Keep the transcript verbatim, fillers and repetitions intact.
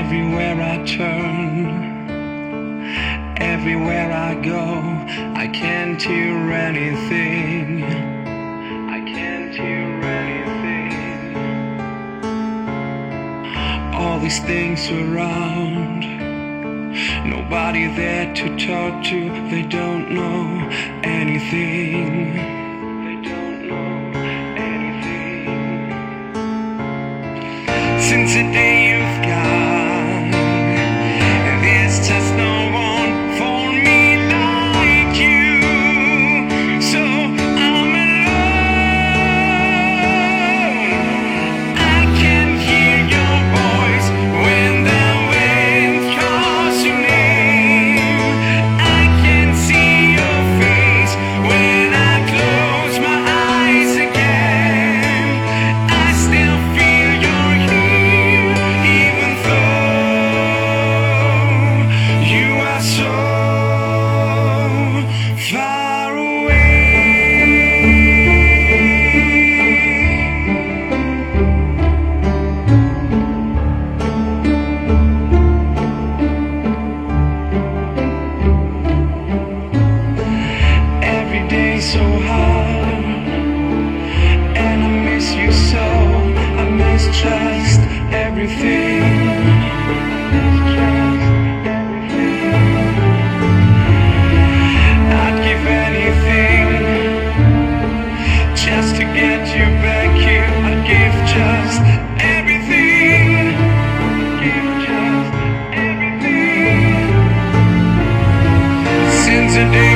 Everywhere I turn, everywhere I go, I can't hear anything. I can't hear anything. All these things around, nobody there to talk to. They don't know anything. They don't know anything. Since the day you've gone, there's just no one for me like you. So I'm alone. I can hear your voice when the wind calls your name. I can see your face when I close my eyes again. I still feel you're here, even though you are so far away. Every day so hard, and I miss you so. I miss just everything. I'd give anything just to get you back here. I'd give just everything. Give just everything. Since the day